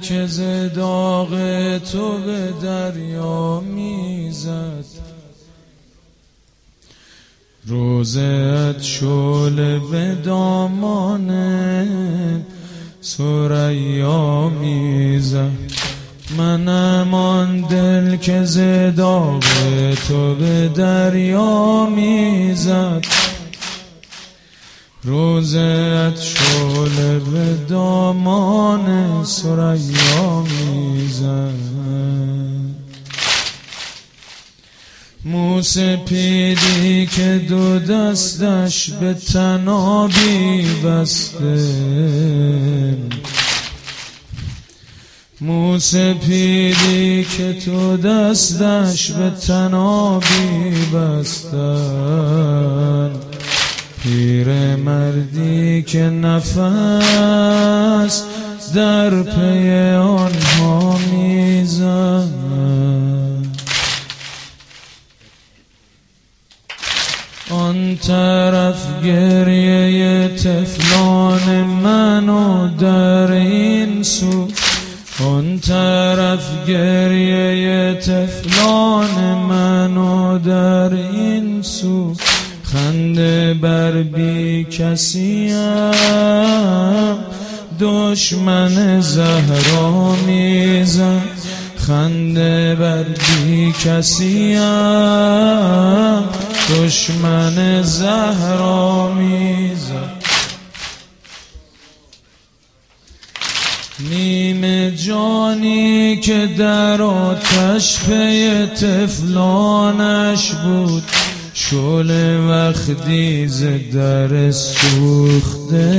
که ز داغ تو به دریا میزد، روزت شعله به دامان ثریا میزد. منم آن دل که ز داغ تو به دریا میزد، روزت شعله به دامان ثریا میزد. موسپیدی که دو دستش به طنابی بسته، موسپیدی که تو دستش به طنابی بستن، پیر مردی که نفس در پی آنها میزد. آن طرف گریه طفلان منو در این سو، آن طرف گریه طفلان منو در این سو، خنده بر بی کسیم دشمن زهرا میزد، خنده بر بی کسیم دشمن زهرا میزد. نیمه جانی که در آتش پی طفلانش بود، شعله وقتی ز در سوخته،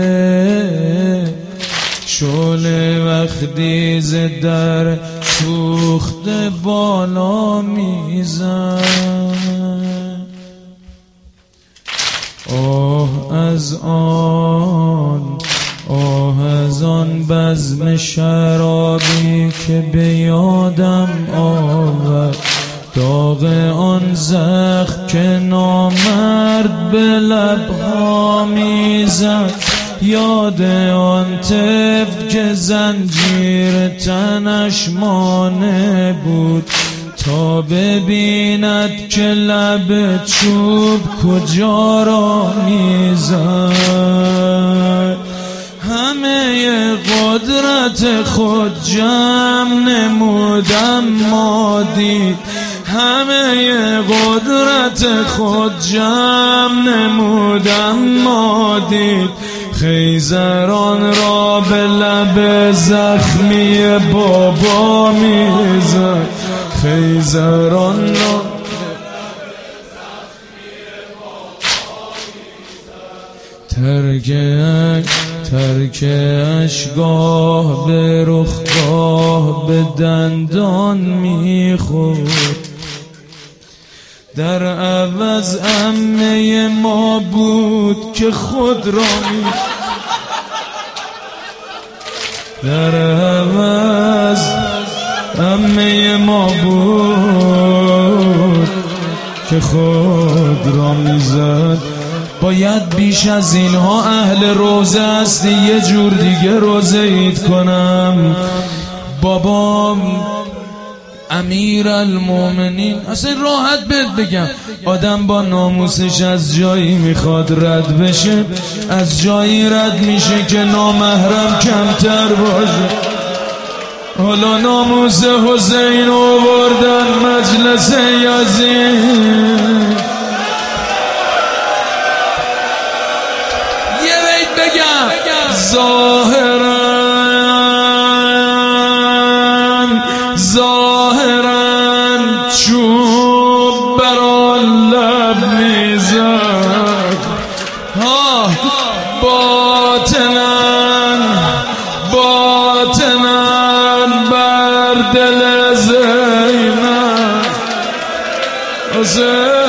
شعله وقتی ز در سوخته بالا میزد. آه از آن، آه از آن بزم شرابی که به یادم آورد، داغ آن زخم که نامرد به لبها میزد، یاد آن طفل که زنجیر تنش مانع بود تا ببیند که لب چوب کجا را میزد. همه قدرت خود جمع نمودم ما دید، همه قدرت خود جمع نمودم ما دید، خیزران را به لب زخمی بابا میزد، خیزران را ترک اشگاه به رخگاه به دندان میخورد، در عوض عمه ما بود که خود را در عوض عمه ما بود که خود را میزد. باید بیش از اینها اهل روزه هستی یه جور دیگه روزه اید کنم. بابام امیر المومنین، اصلا راحت بهت بگم آدم با ناموسش از جایی میخواد رد بشه، از جایی رد میشه که نامحرم کمتر باشه. حالا ناموس حسین آوردن مجلس یزید، یه بیت بگم ظاهرن چوب برا لب میزد، باطنن بر دل زینب